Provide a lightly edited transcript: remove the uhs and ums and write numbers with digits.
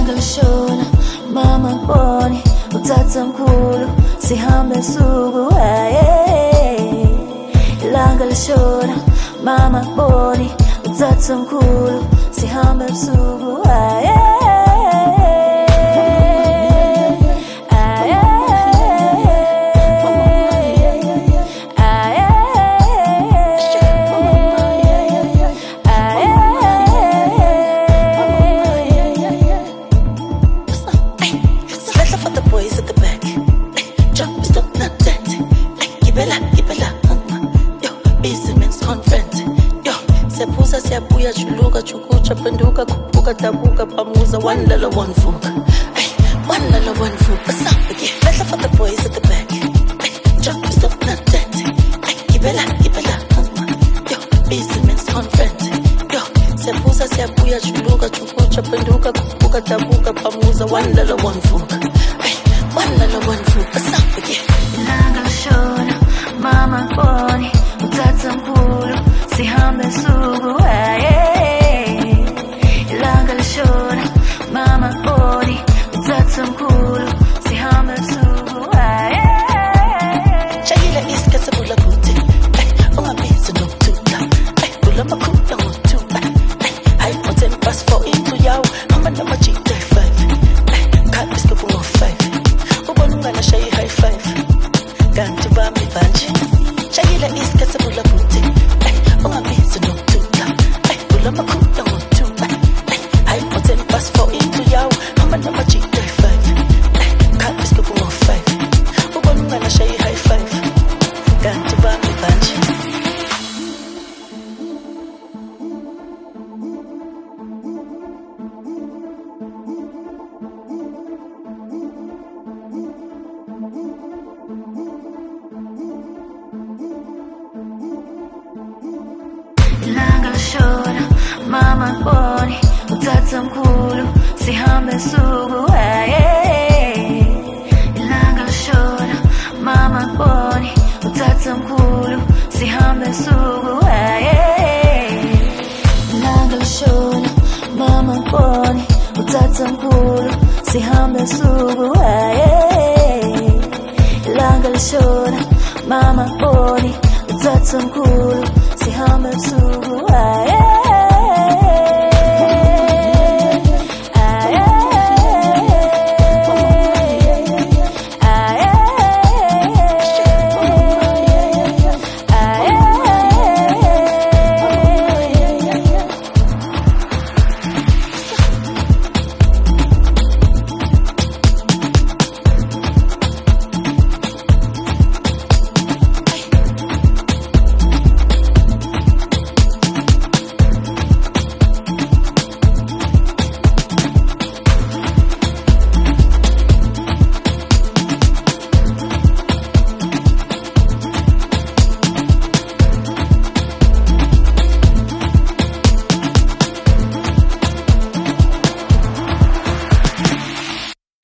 Ilanga lishona mama ngibone uthatha mkhulu sihambe suku Ilanga lishona mama ngibone uthatha mkhulu sihambe suku Sepuza siyabuya chuluka chukucha penduka kupuka tabuka pamuza one lala one fuka one lala one fuka stop again let's for the boys at the back jump stop not that kibela yo business conference yo sepuza siyabuya chuluka chukucha penduka kupuka tabuka pamuza one lala one fuka stop again Ilanga lishona mama ngibone uthatha mkhulu sihambe suku Ilanga lishona mama ngibone uthatha mkhulu sihambe suku Shayila iskatsa bula buti ungabizi nokuthuka bula makhulu ngothuka hayi moten pass for into yawo hamba nama G5 khathi isikho ngo5 ubona ungana shayi high five kanti bami banje Shayila iskatsa bula buti ungabizi nokuthuka bula makhulu ngothuka hayi moten pass for into yawo hamba nama G5 khathi isikho ngo5 ubona ungana shayi high five kanti bami banje Ilanga lishona mama ngibone uthatha mkhulu sihambe suku Ilanga lishona mama ngibone uthatha mkhulu sihambe suku Ilanga lishona mama ngibone uthatha mkhulu sihambe suku Ilanga lishona mama ngibone uthatha mkhulu sihambe suku